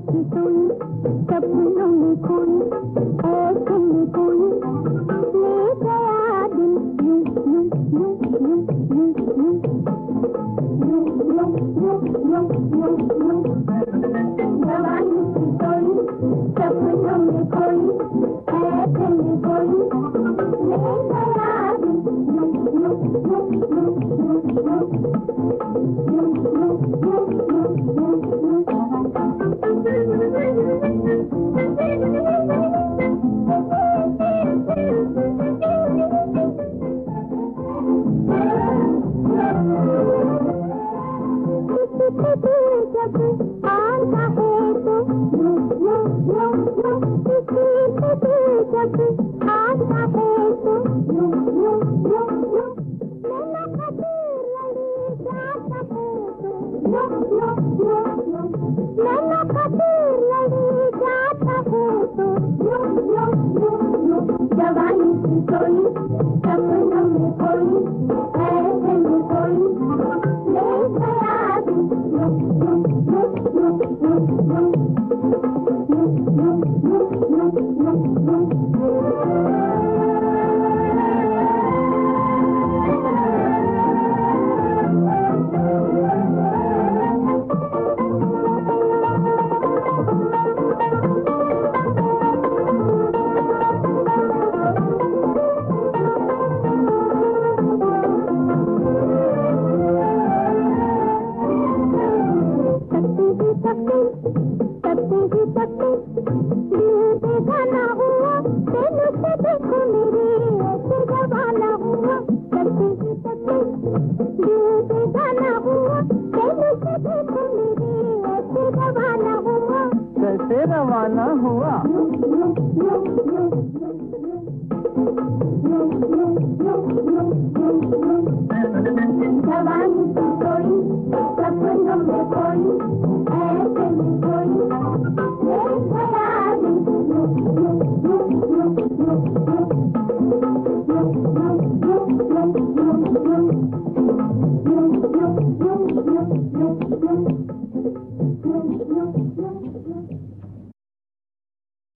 की सोई सपनों में खोई ऐसे में कोई ले गया दिल यूं यूं यूं यूं यूं यूं यूं यूं यूं यूं यूं जवानी की सोई सपनों में खोई ऐसे में कोई ले गया दिल यूं यूं यूं यूं यूं जवानी की सोई सपनों में खोई ऐसे में कोई ले गया दिल यूं यूं यूं यूं यूं यूं यूं यूं कैसे रवाना हुआ जवानी की सोई सपनों में खोई ऐसे